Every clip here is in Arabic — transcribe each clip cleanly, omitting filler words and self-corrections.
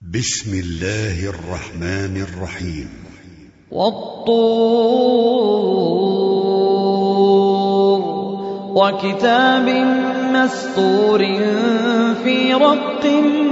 بسم الله الرحمن الرحيم. والطور وكتاب مسطور في رق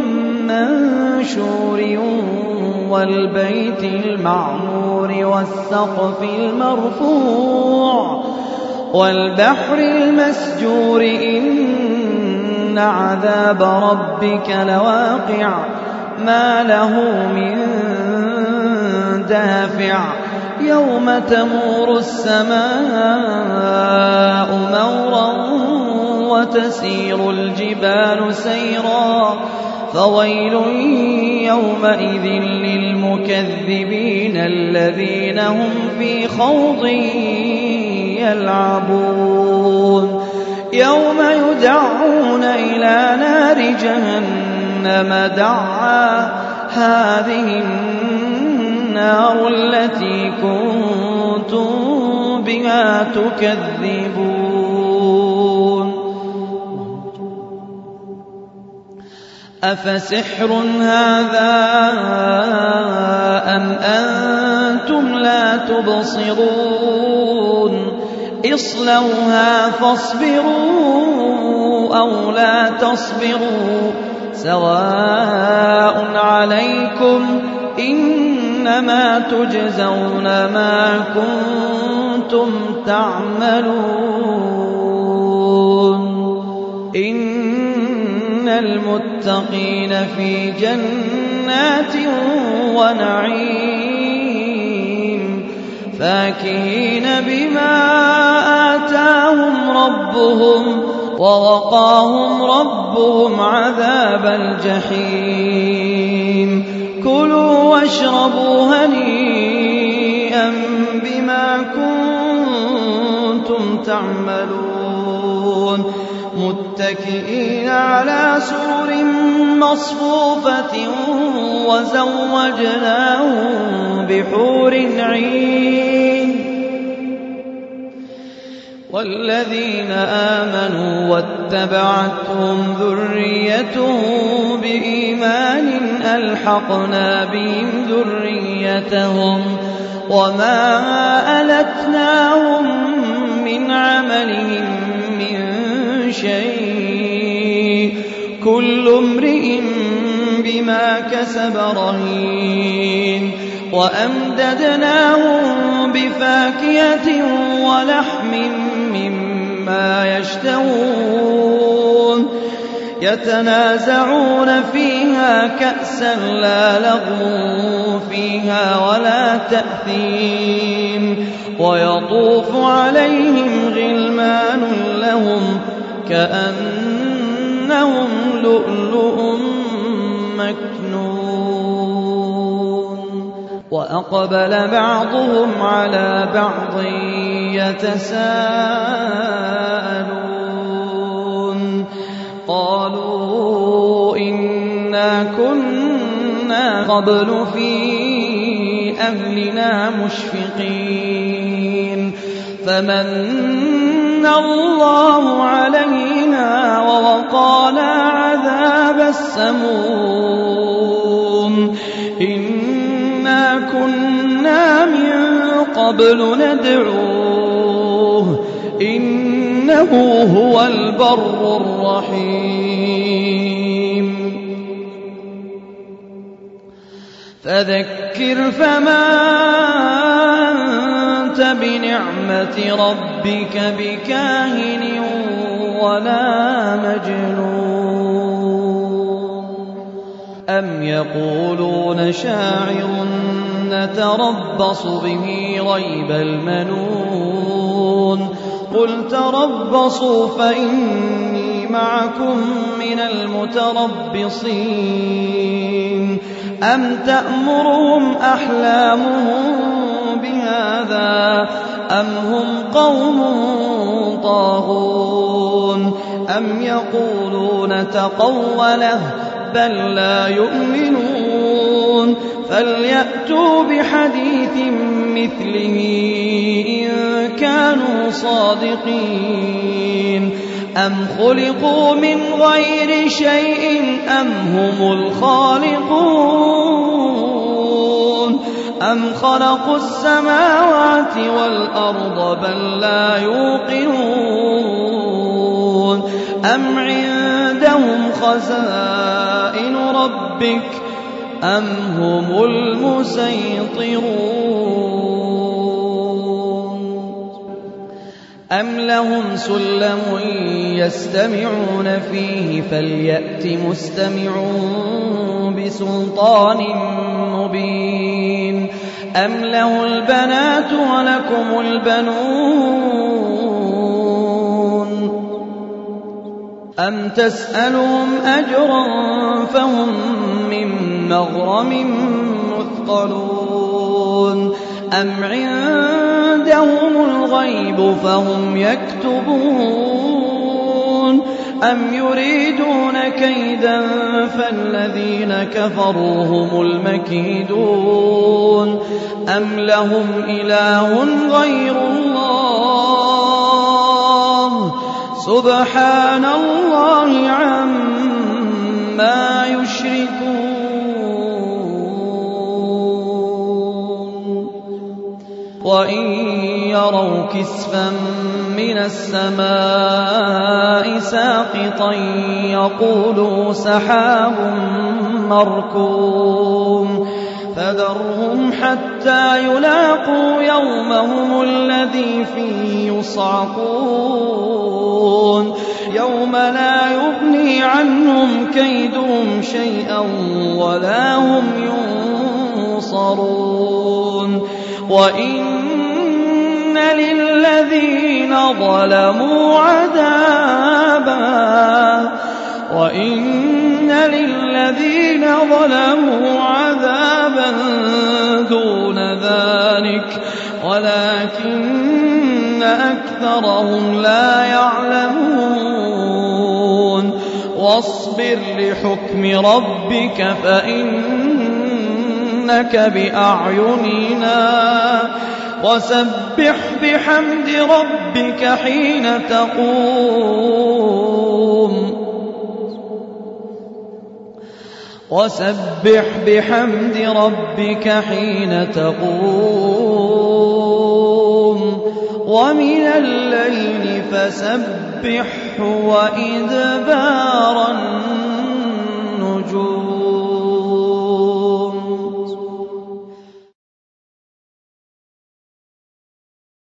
منشور والبيت المعمور والسقف المرفوع والبحر المسجور إن عذاب ربك لواقع ما له من دافع يوم تمور السماء مورا وتسير الجبال سيرا فويل يومئذ للمكذبين الذين هم في خوض يلعبون يوم يدعون إلى نار جهنم دعا هذه النار التي كنتم بها تكذبون أفسحر هذا أم أنتم لا تبصرون اصلوها فاصبروا أو لا تصبروا سواء عليكم إنما تجزون ما كنتم تعملون إن المتقين في جنات ونعيم فاكهين بما آتاهم ربهم ووقاهم ربهم عذاب الجحيم كلوا واشربوا هنيئا بما كنتم تعملون متكئين على سرر مصفوفة وزوجناهم بحور عين والذين آمنوا واتبعتهم ذريتهم بإيمان ألحقنا بهم ذريتهم وما ألتناهم من عملهم من شيء كل امرئ بما كسب رهين وأمددناهم بفاكهة ولحم مما يشتهون يتنازعون فيها كأسا لا لغو فيها ولا تأثيم ويطوف عليهم غلمان لهم كأنهم لؤلؤ مكنون وأقبل بعضهم على بعض يتساءلون قالوا إنا كنا قبل في أهلنا مشفقين فمن الله علينا ووقانا عذاب السموم إنا كنا من قبل ندعوه إنه هو البر الرحيم فذكر فما أنت بنعمة ربك بكاهن ولا مجنون أم يقولون شاعر نتربص به ريب المنون قل تربصوا فإني معكم من المتربصين أم تأمرهم أحلامهم بهذا أم هم قوم طاغون أم يقولون تقوله بل لا يؤمنون فليأتوا بحديث مثله إن كانوا صادقين أم خلقوا من غير شيء أم هم الخالقون أَمْ خَلَقُوا السَّمَاوَاتِ وَالْأَرْضَ بَل لَّا يُوقِنُونَ أَمْ عِندَهُمْ خَزَائِنُ رَبِّكَ أَمْ هُمُ الْمُصَيْطِرُونَ أَمْ لَهُمْ سُلَّمٌ يَسْتَمِعُونَ فِيهِ فَلْيَأْتِ مُسْتَمِعُهُم بِسُلْطَانٍ مُّبِينٍ أَمْ لَهُ الْبَنَاتُ وَلَكُمُ الْبَنُونَ أَمْ تَسْأَلُهُمْ أَجْرًا فَهُم مِّن مَّغْرَمٍ مُّثْقَلُونَ أَمْ عِندَهُمُ الْغَيْبُ فَهُمْ يَكْتُبُونَ أَمْ يُرِيدُونَ كَيْدًا فَالَّذِينَ كَفَرُوا هُمُ الْمَكِيدُونَ أَمْ لَهُمْ إِلَٰهٌ غَيْرُ اللَّهِ سُبْحَانَ اللَّهِ عَمَّا يُشْرِكُونَ وَإِن يَرَوْا كِسْفًا مِّنَ السَّمَاءِ سَاقِطًا يَقُولُوا سَحَابٌ مَّرْكُومٌ فَذَرْهُمْ حَتَّىٰ يُلَاقُوا يَوْمَهُمُ الَّذِي فِيهِ يُصْعَقُونَ يَوْمَ لَا يُغْنِي عَنْهُمْ كَيْدُهُمْ شَيْئًا وَلَا هُمْ يُنصَرُونَ وَإِنَّ لِلَّذِينَ ظَلَمُوا عَذَابًا دُونَ ذَلِكَ وَلَٰكِنَّ أَكْثَرَهُمْ لَا يَعْلَمُونَ وَاصْبِرْ لِحُكْمِ رَبِّكَ فَإِنَّكَ بِأَعْيُنِنَا وَسَبِّحْ بِحَمْدِ رَبِّكَ حِينَ تَقُومُ وَمِنَ اللَّيْلِ فَسَبِّحْهُ وَإِدْبَارَ النُّجُومِ